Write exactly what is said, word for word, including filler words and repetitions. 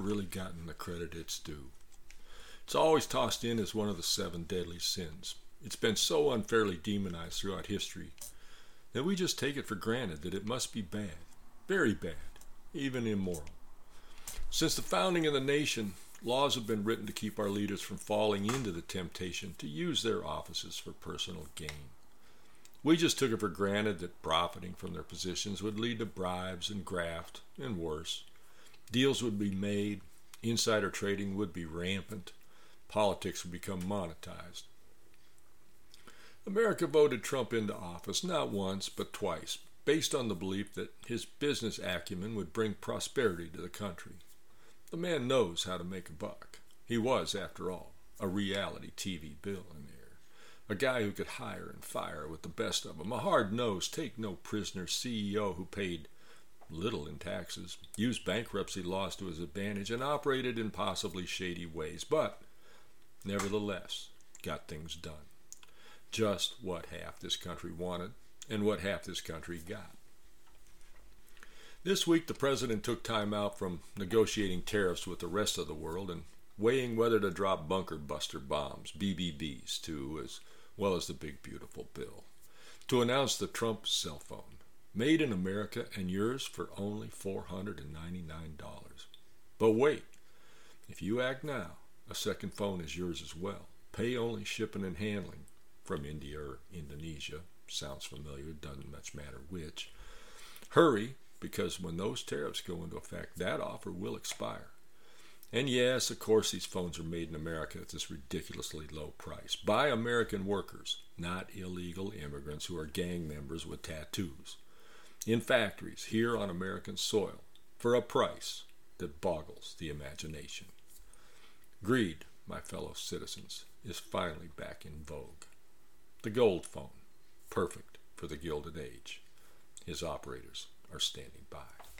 really gotten the credit it's due. It's always tossed in as one of the seven deadly sins. It's been so unfairly demonized throughout history that we just take it for granted that it must be bad, very bad, even immoral. Since the founding of the nation, laws have been written to keep our leaders from falling into the temptation to use their offices for personal gain. We just took it for granted that profiting from their positions would lead to bribes and graft, and worse. Deals would be made, insider trading would be rampant, politics would become monetized. America voted Trump into office not once but twice, based on the belief that his business acumen would bring prosperity to the country. The man knows how to make a buck. He was, after all, a reality T V billionaire, a guy who could hire and fire with the best of them, a hard-nosed, take-no-prisoner C E O who paid little in taxes, used bankruptcy laws to his advantage, and operated in possibly shady ways, but nevertheless got things done. Just what half this country wanted and what half this country got. This week, the president took time out from negotiating tariffs with the rest of the world and weighing whether to drop bunker buster bombs, B B Bs, too, as well as the big beautiful bill, to announce the Trump cell phone, made in America and yours for only four hundred ninety-nine dollars. But wait, if you act now, a second phone is yours as well. Pay only shipping and handling from India or Indonesia. Sounds familiar, doesn't much matter which. Hurry, because when those tariffs go into effect, that offer will expire. And yes, of course, these phones are made in America at this ridiculously low price by American workers, not illegal immigrants who are gang members with tattoos, in factories here on American soil for a price that boggles the imagination. Greed, my fellow citizens, is finally back in vogue. The gold phone, perfect for the Gilded Age. His operators are standing by.